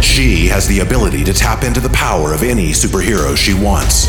She has the ability to tap into the power of any superhero she wants.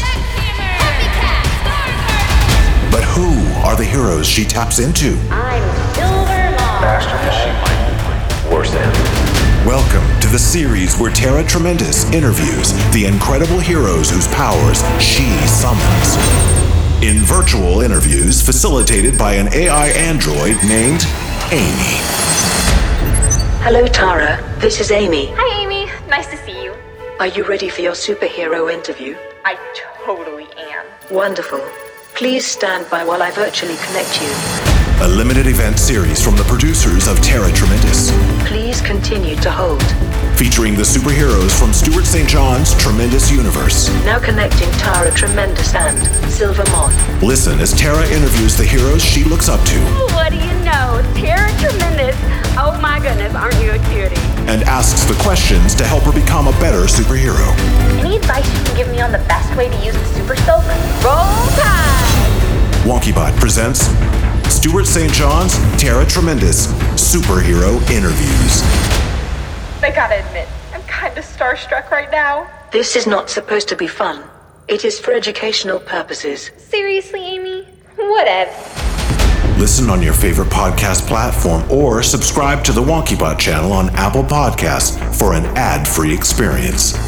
But who are the heroes she taps into? I'm Silvermont. Faster than she might. Worse than. Welcome to the series where Tara Tremendous interviews the incredible heroes whose powers she summons. In virtual interviews facilitated by an AI android named Amy. Hello, Tara. This is Amy. Hi, Amy. Nice to see you. Are you ready for your superhero interview? I totally am. Wonderful. Please stand by while I virtually connect you. A limited event series from the producers of Tara Tremendous. Please continue to hold. Featuring the superheroes from Stuart St. John's Tremendous Universe. Now connecting Tara Tremendous and Silvermont. Listen as Tara interviews the heroes she looks up to. What do you know? Tara Tremendous. Oh my goodness, aren't you a cutie? And asks the questions to help her become a better superhero. Any advice you can give me on the best way to use the Super Soak? Roll Tide! WonkyBot presents Stuart St. John's Tara Tremendous Superhero Interviews. I gotta admit, I'm kinda starstruck right now. This is not supposed to be fun. It is for educational purposes. Seriously, Amy? Whatever. Listen on your favorite podcast platform or subscribe to the WonkyBot channel on Apple Podcasts for an ad-free experience.